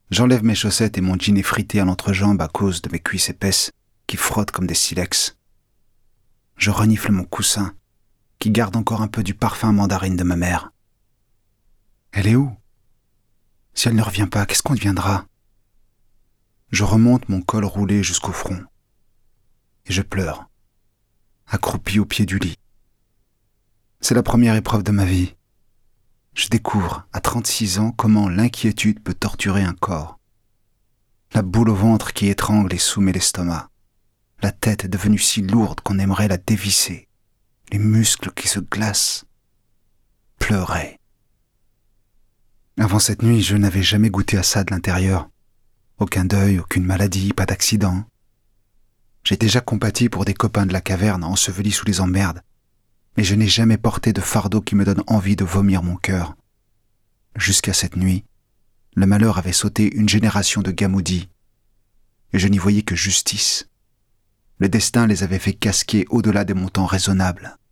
J'enlève mes chaussettes et mon jean effrité à l'entrejambe à cause de mes cuisses épaisses qui frottent comme des silex. Je renifle mon coussin, qui garde encore un peu du parfum mandarine de ma mère. Elle est où? Si elle ne revient pas, qu'est-ce qu'on deviendra? Je remonte mon col roulé jusqu'au front. Et je pleure, accroupi au pied du lit. C'est la première épreuve de ma vie. Je découvre, à 36 ans, comment l'inquiétude peut torturer un corps. La boule au ventre qui étrangle et soumet l'estomac. La tête devenue si lourde qu'on aimerait la dévisser. Les muscles qui se glacent. Pleurer. Avant cette nuit, je n'avais jamais goûté à ça de l'intérieur. Aucun deuil, aucune maladie, pas d'accident. J'ai déjà compati pour des copains de la caverne ensevelis sous les emmerdes, mais je n'ai jamais porté de fardeau qui me donne envie de vomir mon cœur. Jusqu'à cette nuit, le malheur avait sauté une génération de gamoudis, et je n'y voyais que justice. Le destin les avait fait casquer au-delà des montants raisonnables.